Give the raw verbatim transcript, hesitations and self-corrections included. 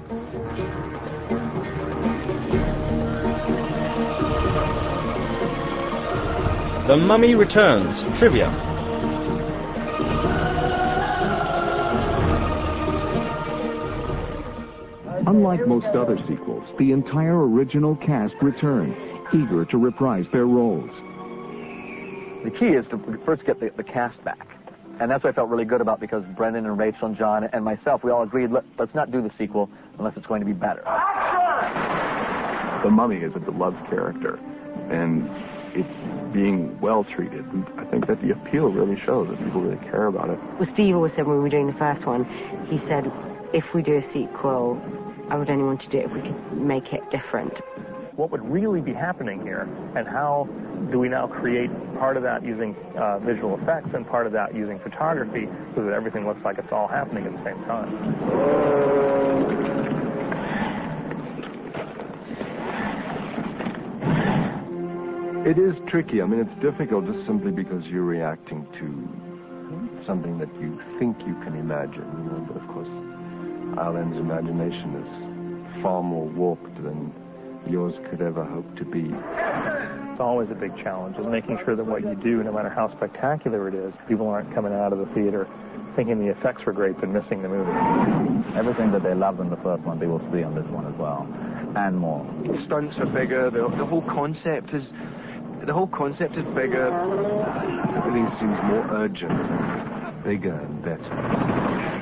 The Mummy Returns, Trivia. Unlike most other sequels, the entire original cast returned, eager to reprise their roles. The key is to first get the, the cast back. And that's what I felt really good about, because Brendan and Rachel and John and myself, we all agreed, let, let's not do the sequel unless it's going to be better. The Mummy is a beloved character, and it's being well treated. I think that the appeal really shows that people really care about it. Well, Steve always said when we were doing the first one, he said, if we do a sequel, I would only want to do it if we could make it different. What would really be happening here, and how do we now create part of that using uh, visual effects and part of that using photography so that everything looks like it's all happening at the same time? It is tricky. I mean, it's difficult just simply because you're reacting to something that you think you can imagine, you know, but of course Alan's imagination is far more warped than yours could ever hope to be. It's always a big challenge, is making sure that what you do, no matter how spectacular it is, people aren't coming out of the theater thinking the effects were great but missing the movie. Everything that they loved in the first one, they will see on this one as well, and more. The stunts are bigger, the, the whole concept is the whole concept is bigger. Everything seems more urgent, bigger and better.